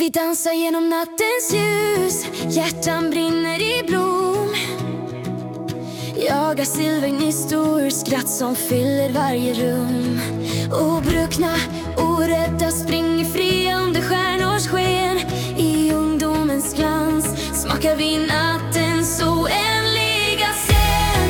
Vi dansar genom nattens ljus, hjärtan brinner i blom. Jagar silvergnistor, skratt som fyller varje rum. Obruckna, orädda, springer fria under stjärnors sken. I ungdomens glans smakar vi nattens oändliga scen.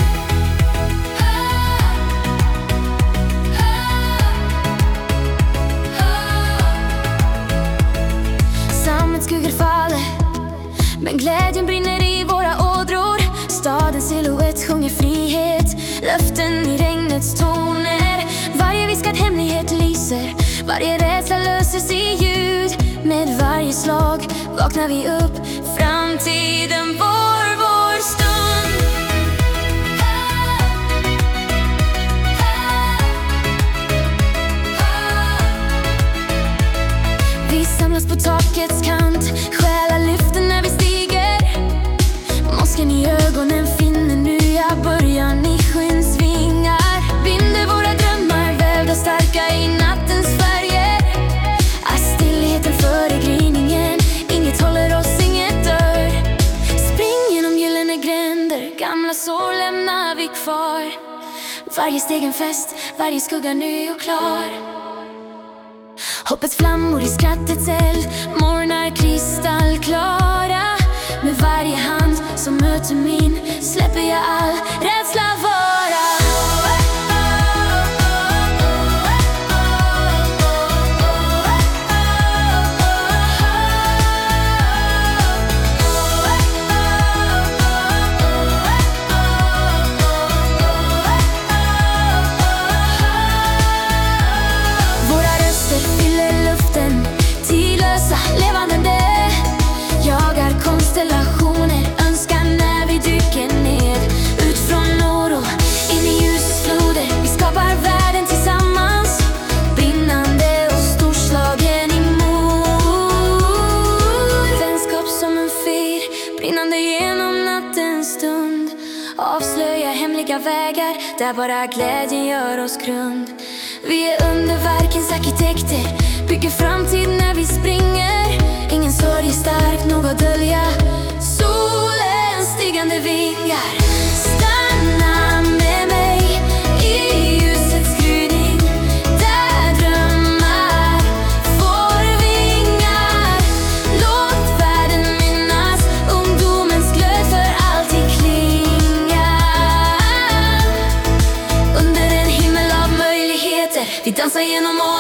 Skuggor faller, men glädjen brinner i våra ådror. Stadens silhuett sjunger frihet, löften i regnets toner. Varje viskad hemlighet lyser, varje rädsla löses i ljud. Med varje slag vaknar vi upp, framtiden vår stund. Vi samlas på takets kant, själar lyfter när vi stiger. Mosken i ögonen finner nya början i skyns vingar. Binder våra drömmar, vävda starka i nattens färger. Är stillheten före gryningen, inget håller oss, inget dör. Spring genom gyllene gränder, gamla sår lämnar vi kvar. Varje steg en fest, varje skugga ny och klar. Hoppets flammor i skrattets eld, morgnar kristallklara. Med varje hand som möter min släpper jag all rädsla vara. Konstellationer önskar när vi dyker ned. Ut från oro, in i ljusets floder. Vi skapar världen tillsammans, brinnande och storslagen i mod. Vänskap som en fyr, brinnande genom nattens stund. Avslöjar hemliga vägar, där bara glädjen gör oss grund. Vi är underverkens arkitekter, bygger framtid när vi springer. Ingen sorg är stark nog att dölja solens stigande vingar. Stanna med mig i ljusets gryning, där drömmar får vingar. Låt världen minnas ungdomens glöd för alltid klinga. Under en himmel av möjligheter, vi dansar genom år.